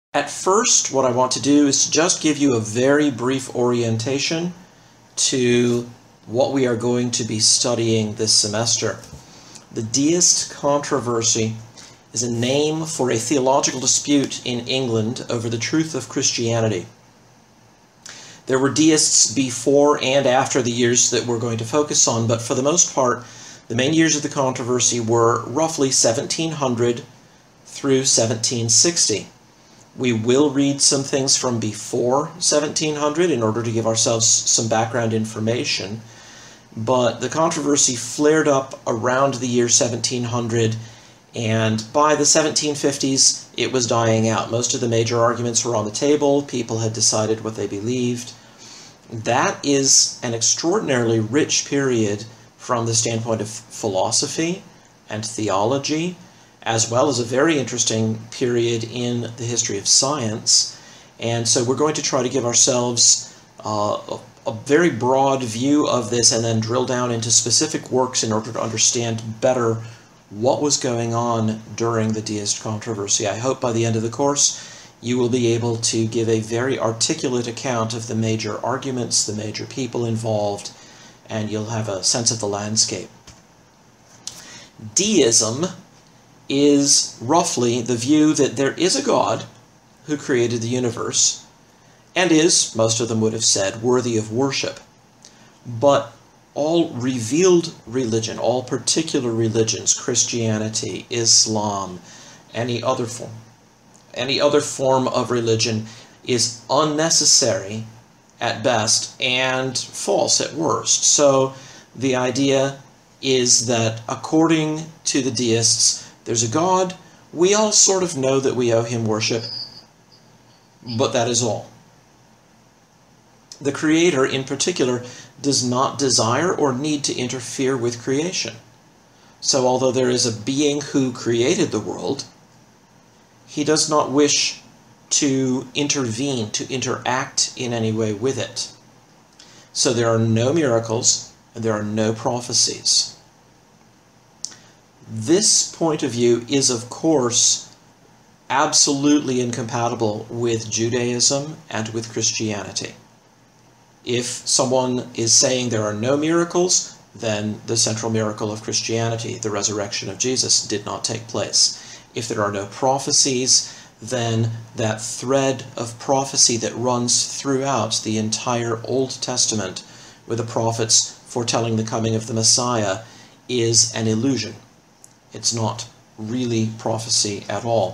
At first, what I want to do is to just give you a very brief orientation to what we are going to be studying this semester. The deist controversy is a name for a theological dispute in England over the truth of Christianity. There were deists before and after the years that we're going to focus on, but for the most part, the main years of the controversy were roughly 1700 through 1760. We will read some things from before 1700 in order to give ourselves some background information, but the controversy flared up around the year 1700, and by the 1750s it was dying out. Most of the major arguments were on the table, people had decided what they believed. That is an extraordinarily rich period from the standpoint of philosophy and theology, as well as a very interesting period in the history of science. And so we're going to try to give ourselves a very broad view of this and then drill down into specific works in order to understand better what was going on during the deist controversy. I hope by the end of the course you will be able to give a very articulate account of the major arguments, the major people involved, and you'll have a sense of the landscape. Deism is roughly the view that there is a God who created the universe and is, most of them would have said, worthy of worship. But all revealed religion, all particular religions, Christianity, Islam, any other form of religion, is unnecessary at best and false at worst. So the idea is that according to the deists, there's a God, we all sort of know that we owe him worship, but that is all. The Creator, in particular, does not desire or need to interfere with creation. So although there is a being who created the world, he does not wish to intervene, to interact in any way with it. So there are no miracles, and there are no prophecies. This point of view is, of course, absolutely incompatible with Judaism and with Christianity. If someone is saying there are no miracles, then the central miracle of Christianity, the resurrection of Jesus, did not take place. If there are no prophecies, then that thread of prophecy that runs throughout the entire Old Testament with the prophets foretelling the coming of the Messiah is an illusion. It's not really prophecy at all.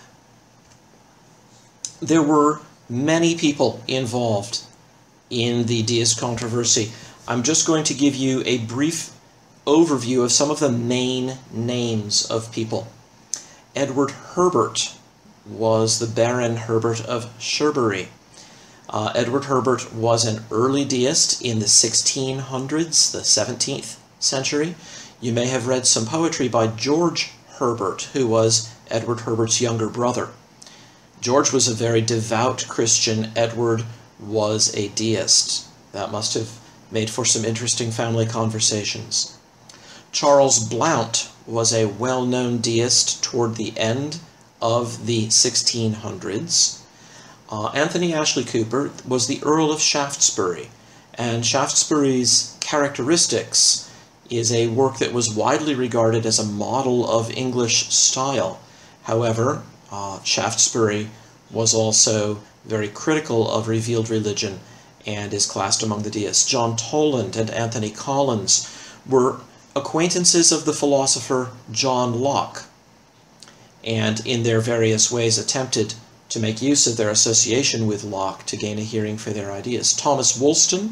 There were many people involved in the deist controversy. I'm just going to give you a brief overview of some of the main names of people. Edward Herbert was the Baron Herbert of Cherbury. Edward Herbert was an early deist in the 1600s, the 17th century. You may have read some poetry by George Herbert, who was Edward Herbert's younger brother. George was a very devout Christian. Edward was a deist. That must have made for some interesting family conversations. Charles Blount was a well-known deist toward the end of the 1600s. Anthony Ashley Cooper was the Earl of Shaftesbury, and Shaftesbury's Characteristics is a work that was widely regarded as a model of English style. However, Shaftesbury was also very critical of revealed religion and is classed among the deists. John Toland and Anthony Collins were acquaintances of the philosopher John Locke, and in their various ways attempted to make use of their association with Locke to gain a hearing for their ideas. Thomas Woolston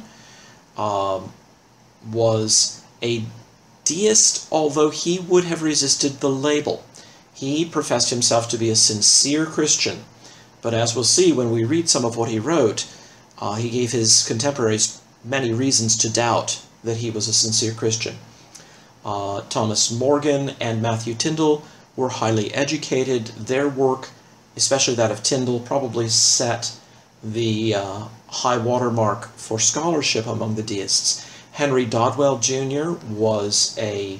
was a deist, although he would have resisted the label. He professed himself to be a sincere Christian, but as we'll see when we read some of what he wrote, he gave his contemporaries many reasons to doubt that he was a sincere Christian. Thomas Morgan and Matthew Tyndall were highly educated. Their work, especially that of Tyndall, probably set the high watermark for scholarship among the deists. Henry Dodwell Jr. was a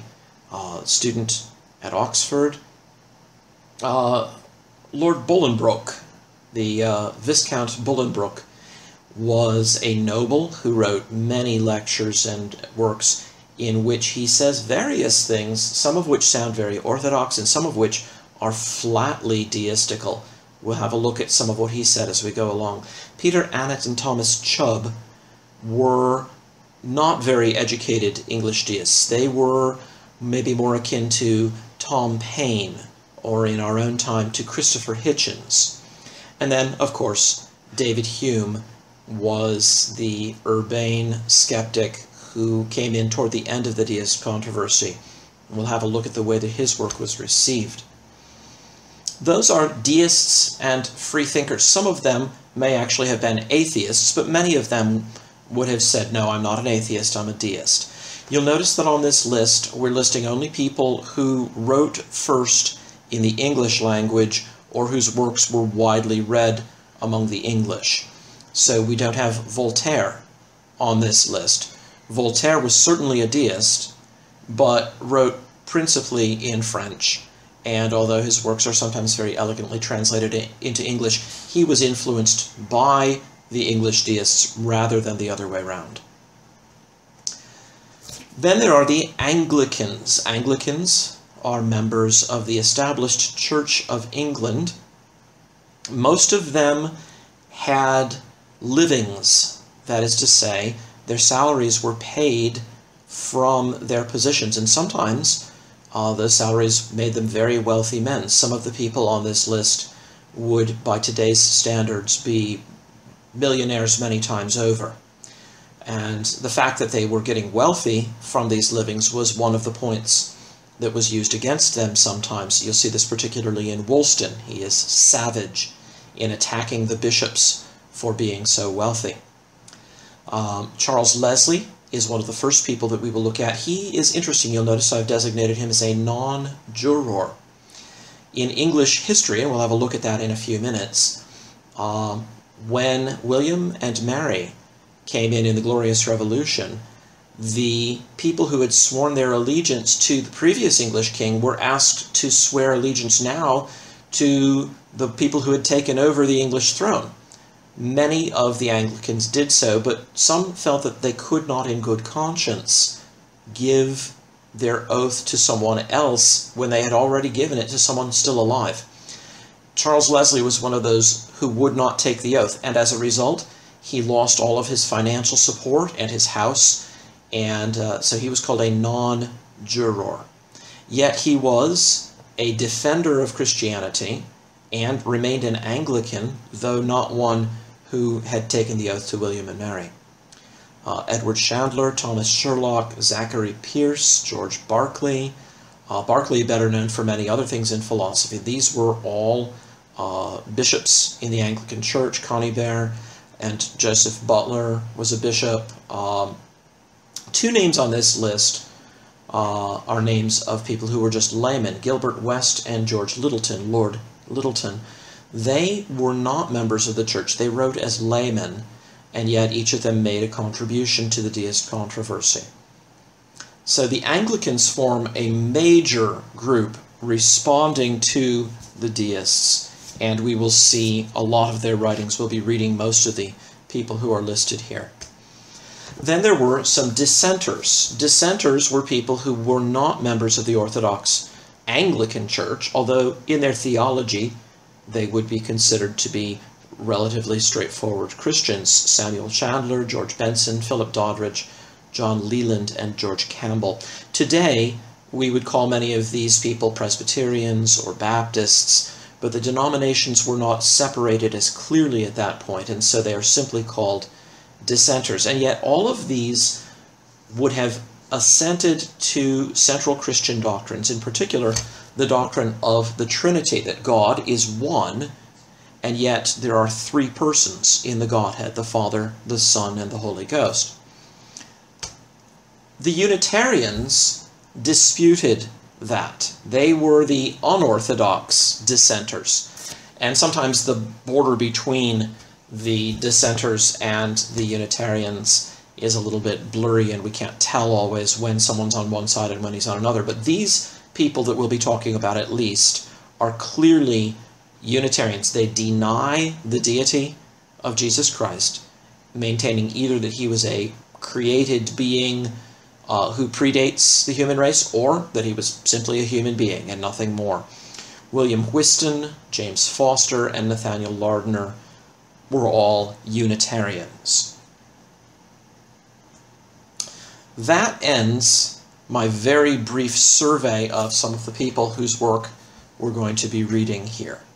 student at Oxford. Lord Bolingbroke, The Viscount Bolingbroke was a noble who wrote many lectures and works in which he says various things, some of which sound very orthodox and some of which are flatly deistical. We'll have a look at some of what he said as we go along. Peter Annett and Thomas Chubb were not very educated English deists. They were maybe more akin to Tom Paine, or in our own time to Christopher Hitchens. And then, of course, David Hume was the urbane skeptic who came in toward the end of the deist controversy. We'll have a look at the way that his work was received. Those are deists and freethinkers. Some of them may actually have been atheists, but many of them would have said, no, I'm not an atheist, I'm a deist. You'll notice that on this list, we're listing only people who wrote first in the English language or whose works were widely read among the English. So we don't have Voltaire on this list. Voltaire was certainly a deist, but wrote principally in French, and although his works are sometimes very elegantly translated into English, he was influenced by the English deists rather than the other way around. Then there are the Anglicans. Anglicans are members of the established Church of England. Most of them had livings, that is to say, their salaries were paid from their positions, and sometimes those salaries made them very wealthy men. Some of the people on this list would, by today's standards, be millionaires many times over. And the fact that they were getting wealthy from these livings was one of the points that was used against them sometimes. You'll see this particularly in Woolston. He is savage in attacking the bishops for being so wealthy. Charles Leslie is one of the first people that we will look at. He is interesting. You'll notice I've designated him as a non-juror. In English history, and we'll have a look at that in a few minutes, when William and Mary came in the Glorious Revolution, the people who had sworn their allegiance to the previous English king were asked to swear allegiance now to the people who had taken over the English throne. Many of the Anglicans did so, but some felt that they could not in good conscience give their oath to someone else when they had already given it to someone still alive. Charles Leslie was one of those who would not take the oath, and as a result, he lost all of his financial support and his house, and so he was called a non-juror. Yet he was a defender of Christianity and remained an Anglican, though not one who had taken the oath to William and Mary. Edward Chandler, Thomas Sherlock, Zachary Pierce, George Berkeley. Berkeley, better known for many other things in philosophy. These were all bishops in the Anglican Church. Conybeare and Joseph Butler was a bishop. Two names on this list are names of people who were just laymen, Gilbert West and George Littleton, Lord Littleton. They were not members of the church. They wrote as laymen, and yet each of them made a contribution to the deist controversy. So the Anglicans form a major group responding to the deists, and we will see a lot of their writings. We'll be reading most of the people who are listed here. Then there were some dissenters. Dissenters were people who were not members of the Orthodox Anglican Church, although in their theology they would be considered to be relatively straightforward Christians. Samuel Chandler, George Benson, Philip Doddridge, John Leland, and George Campbell. Today, we would call many of these people Presbyterians or Baptists, but the denominations were not separated as clearly at that point, and so they are simply called dissenters. And yet all of these would have assented to central Christian doctrines, in particular the doctrine of the Trinity, that God is one, and yet there are three persons in the Godhead, the Father, the Son, and the Holy Ghost. The Unitarians disputed that. They were the unorthodox dissenters, and sometimes the border between the dissenters and the Unitarians is a little bit blurry, and we can't tell always when someone's on one side and when he's on another. But these people that we'll be talking about, at least, are clearly Unitarians. They deny the deity of Jesus Christ, maintaining either that he was a created being who predates the human race, or that he was simply a human being and nothing more. William Whiston, James Foster, and Nathaniel Lardner were all Unitarians. That ends my very brief survey of some of the people whose work we're going to be reading here.